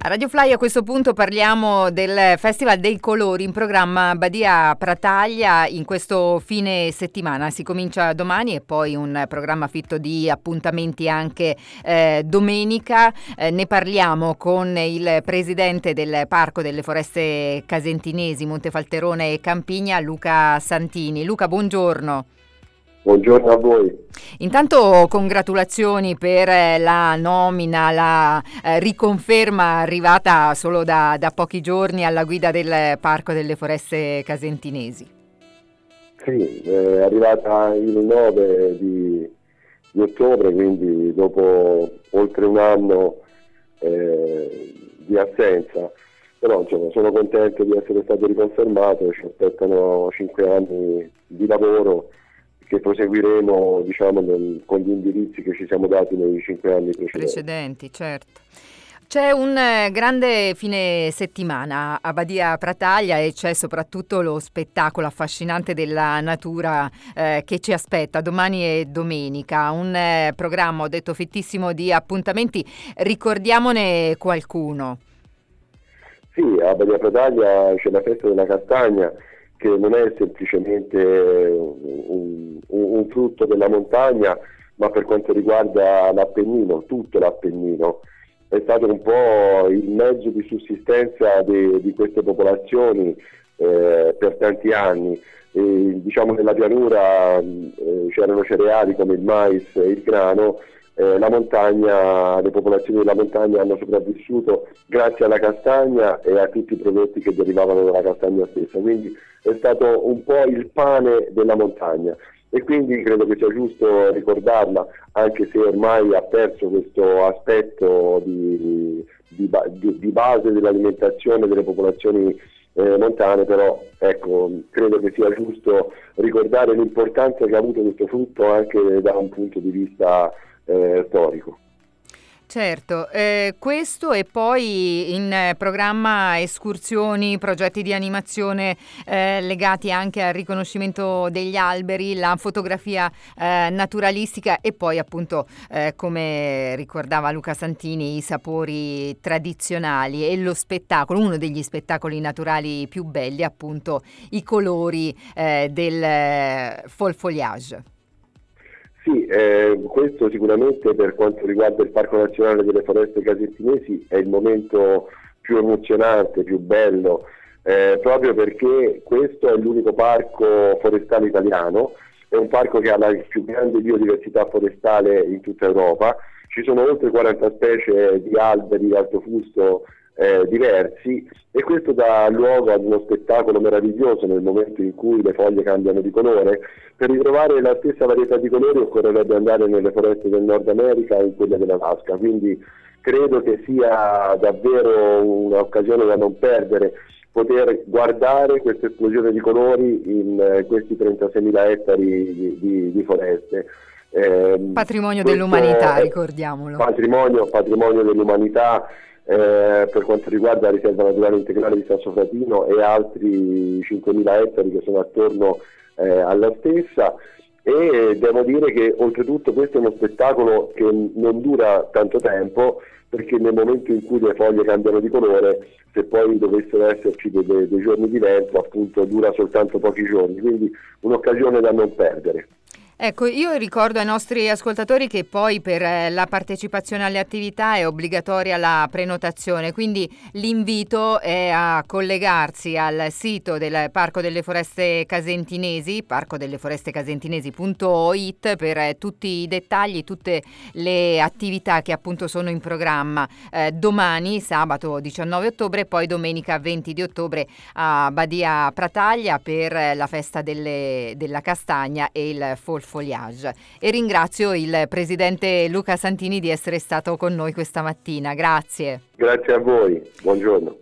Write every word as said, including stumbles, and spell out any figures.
A Radio Fly a questo punto parliamo del Festival dei Colori in programma Badia Prataglia in questo fine settimana. Si comincia domani e poi un programma fitto di appuntamenti anche eh, domenica. Eh, ne parliamo con il presidente del Parco delle Foreste Casentinesi, Montefalterone e Campigna, Luca Santini. Luca, buongiorno. Buongiorno a voi. Intanto congratulazioni per la nomina, la eh, riconferma arrivata solo da, da pochi giorni alla guida del Parco delle Foreste Casentinesi. Sì, è arrivata il nove di, di ottobre, quindi dopo oltre un anno eh, di assenza, però insomma, sono contento di essere stato riconfermato. Ci aspettano cinque anni di lavoro che proseguiremo, diciamo, nel, con gli indirizzi che ci siamo dati nei cinque anni precedenti. Precedenti, certo. C'è un eh, grande fine settimana a Badia Prataglia e c'è soprattutto lo spettacolo affascinante della natura eh, che ci aspetta domani e domenica. Un eh, programma, ho detto, fittissimo di appuntamenti. Ricordiamone qualcuno. Sì, a Badia Prataglia c'è la festa della castagna, che non è semplicemente un, un, un frutto della montagna, ma per quanto riguarda l'Appennino, tutto l'Appennino. È stato un po' il mezzo di sussistenza di, di queste popolazioni eh, per tanti anni. E, diciamo nella pianura eh, c'erano cereali come il mais e il grano. Eh, la montagna, le popolazioni della montagna hanno sopravvissuto grazie alla castagna e a tutti i prodotti che derivavano dalla castagna stessa, quindi è stato un po' il pane della montagna e quindi credo che sia giusto ricordarla, anche se ormai ha perso questo aspetto di, di, di, di base dell'alimentazione delle popolazioni eh, montane, però ecco, credo che sia giusto ricordare l'importanza che ha avuto questo frutto anche da un punto di vista Eh, storico. Certo, eh, questo e poi in eh, programma escursioni, progetti di animazione eh, legati anche al riconoscimento degli alberi, la fotografia eh, naturalistica e poi appunto eh, come ricordava Luca Santini i sapori tradizionali e lo spettacolo, uno degli spettacoli naturali più belli appunto i colori eh, del eh, fall foliage. Sì, eh, questo sicuramente per quanto riguarda il Parco Nazionale delle Foreste Casentinesi è il momento più emozionante, più bello, eh, proprio perché questo è l'unico parco forestale italiano, è un parco che ha la più grande biodiversità forestale in tutta Europa, ci sono oltre quaranta specie di alberi di alto fusto eh, diversi e questo dà luogo ad uno spettacolo meraviglioso nel momento in cui le foglie cambiano di colore. Per ritrovare la stessa varietà di colori occorrerebbe andare nelle foreste del Nord America e in quelle dell'Alaska, quindi credo che sia davvero un'occasione da non perdere poter guardare questa esplosione di colori in eh, questi trentaseimila ettari di, di, di foreste. Eh, patrimonio dell'umanità, ricordiamolo. Patrimonio, patrimonio dell'umanità eh, per quanto riguarda la riserva naturale integrale di Sassofratino e altri cinquemila ettari che sono attorno Eh, alla stessa, e devo dire che oltretutto questo è uno spettacolo che non dura tanto tempo, perché nel momento in cui le foglie cambiano di colore, se poi dovessero esserci dei, dei giorni di vento, appunto dura soltanto pochi giorni, quindi un'occasione da non perdere. Ecco, io ricordo ai nostri ascoltatori che poi per la partecipazione alle attività è obbligatoria la prenotazione, quindi l'invito è a collegarsi al sito del Parco delle Foreste Casentinesi, parco delle foreste casentinesi punto it, per tutti i dettagli, tutte le attività che appunto sono in programma eh, domani, sabato diciannove ottobre, e poi domenica venti di ottobre a Badia Prataglia per la festa delle, della castagna e il fall foliage. E ringrazio il presidente Luca Santini di essere stato con noi questa mattina. Grazie. Grazie a voi, buongiorno.